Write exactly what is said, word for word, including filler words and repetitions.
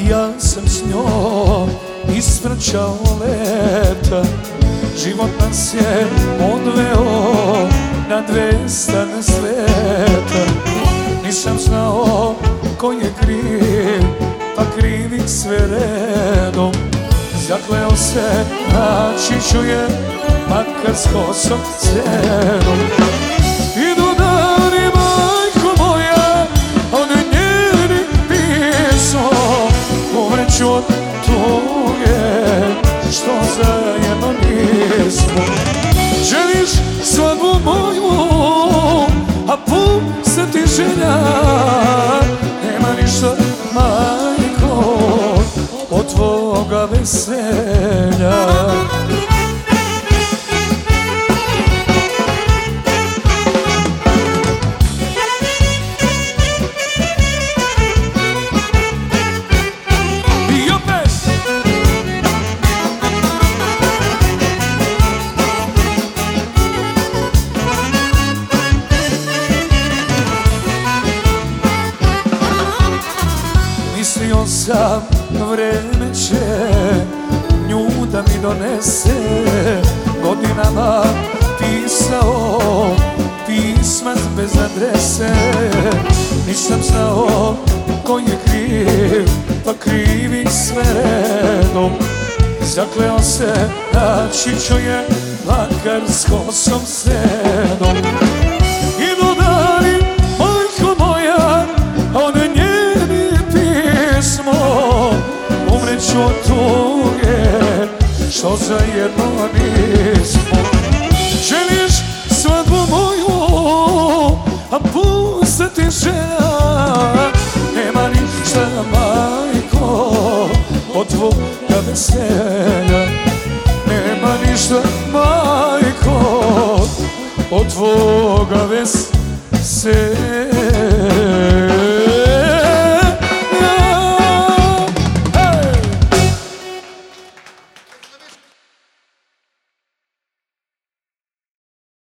ja sam s njom ispraćao leta. Život nas je odveo na dve strane sveta. Nisam znao ko je kriv, pa krivih sve redom. Zakleo se, naći ću je, makar s kosom cijelom. Idu dani, majko moja, od njenih pismo. Umreću od tuge, što zajedno nismo. Želiš svadbu moju, a pusta ti želja. Nema ništa, majko, od tvoga veselja. Mislio sam, vreme će nju da mi donese. Godinama pisao pisma bez adrese. Nisam znao ko je kriv, pa krivih sve redom. Zakleo se, naći ću je, makar s kosom sedom. Idu dani, majko moja, od njenih pismo. Umreću od tuge, što zajedno nismo. Želiš svadbu moju, a pusta ti želja. Nema ništa, majko, od tvoga veselja. Nema ništa, majko, od tvoga veselja.